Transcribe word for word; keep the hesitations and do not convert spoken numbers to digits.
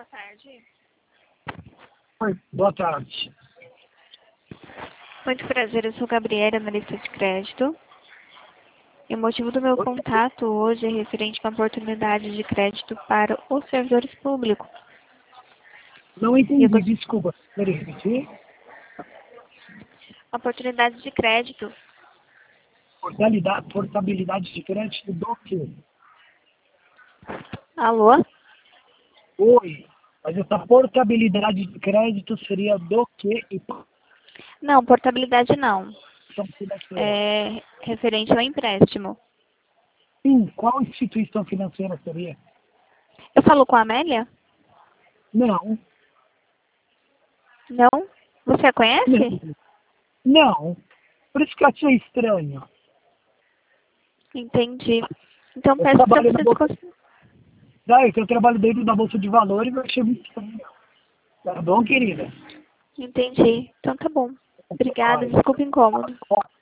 tarde. Oi, boa tarde. Muito prazer, eu sou Gabriela, analista de crédito. E o motivo do meu Oi? contato hoje é referente a uma oportunidade de crédito para os servidores públicos. Não E eu entendi, gost... desculpa. Peraí, repetir? Oportunidade de crédito. Portabilidade, portabilidade de crédito do quê? Alô? Oi, mas essa portabilidade de crédito seria do quê e Não, portabilidade não. instituição financeira? É referente ao empréstimo. Sim, qual instituição financeira seria? Eu falo com a Amélia? Não, Não? Você a conhece? não, não. Por isso que eu achei estranho. Entendi. Então Eu peço para trabalho na você bolsa, descon... daí que eu trabalho dentro da bolsa de valores e eu achei muito estranho. Tá bom, querida? Entendi. Então tá bom. Obrigada, Vai. desculpa o incômodo.